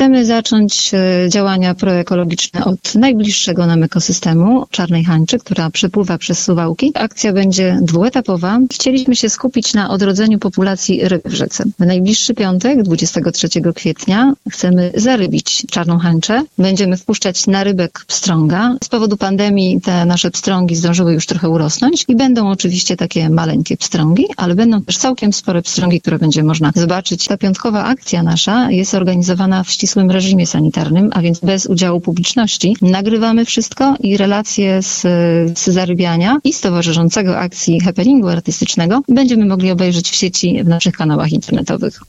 Chcemy zacząć działania proekologiczne od najbliższego nam ekosystemu, Czarnej Hańczy, która przepływa przez Suwałki. Akcja będzie dwuetapowa. Chcieliśmy się skupić na odrodzeniu populacji ryb w rzece. W najbliższy piątek, 23 kwietnia, chcemy zarybić Czarną Hańczę. Będziemy wpuszczać na rybek pstrąga. Z powodu pandemii te nasze pstrągi zdążyły już trochę urosnąć i będą oczywiście takie maleńkie pstrągi, ale będą też całkiem spore pstrągi, które będzie można zobaczyć. Ta piątkowa akcja nasza jest organizowana w ścisłym reżimie sanitarnym, a więc bez udziału publiczności. Nagrywamy wszystko i relacje z zarybiania i z towarzyszącego akcji happeningu artystycznego będziemy mogli obejrzeć w sieci w naszych kanałach internetowych.